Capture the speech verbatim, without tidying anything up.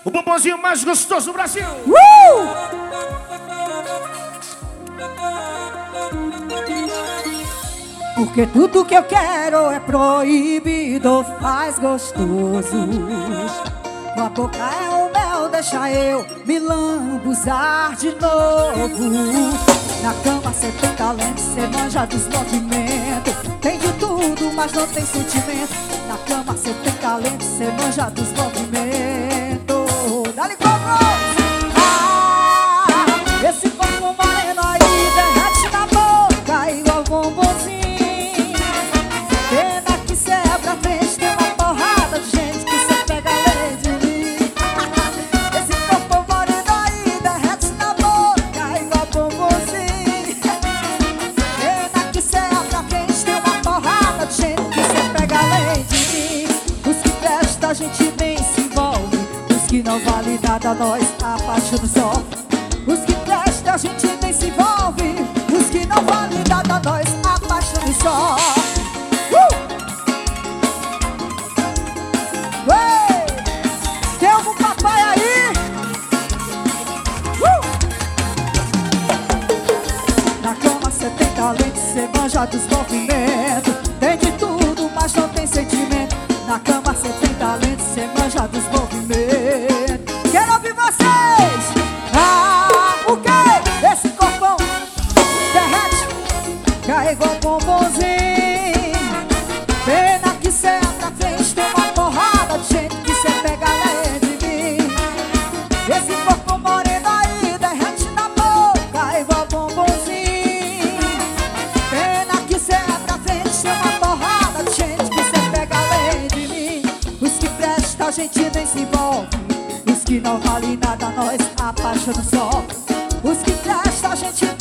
O bombonzinho mais gostoso do Brasil. Uh! Porque tudo que eu quero é proibido, faz gostoso. Tua boca é o mel, deixa eu me lambuzar de novo. Na cama cê tem talento, cê manja dos movimentos. Tem de tudo, mas não tem sentimento. Na cama cê tem talento, cê manja dos movimentos. Dá-lhe como! Ah, esse corpo moreno aí derrete na boca igual bombonzinho. Pena que cê é pra frente, tem uma porrada de gente que cê pega além de mim. Esse corpo moreno aí derrete na boca igual bombonzinho. Pena que cê é pra frente, tem uma porrada de gente que cê pega além de mim. Os que prestam a gente nem se envolve, os que não vale nada nós apaixonamos só. Os que prestam a gente nem se envolve, os que não vale nada nós apaixonamos só. Tem algum papai aí? Uh! Na cama cê tem talento, cê manja dos movimentos. Tem de tudo, mas não tem sentimento. Na cama cê tem talento, cê manja dos movimentos. Quero ouvir vocês! Ah, o quê? Esse corpão derrete, cai igual bombonzinho. Pena que cê é pra frente, tem uma porrada de gente que cê pega além de mim. Esse corpo moreno aí derrete na boca igual bombonzinho. Pena que cê é pra frente, tem uma porrada de gente que cê pega além de mim. Os que prestam a gente nem se envolve, os que não vale nada nós apaixonamos só. Os que prestam a gente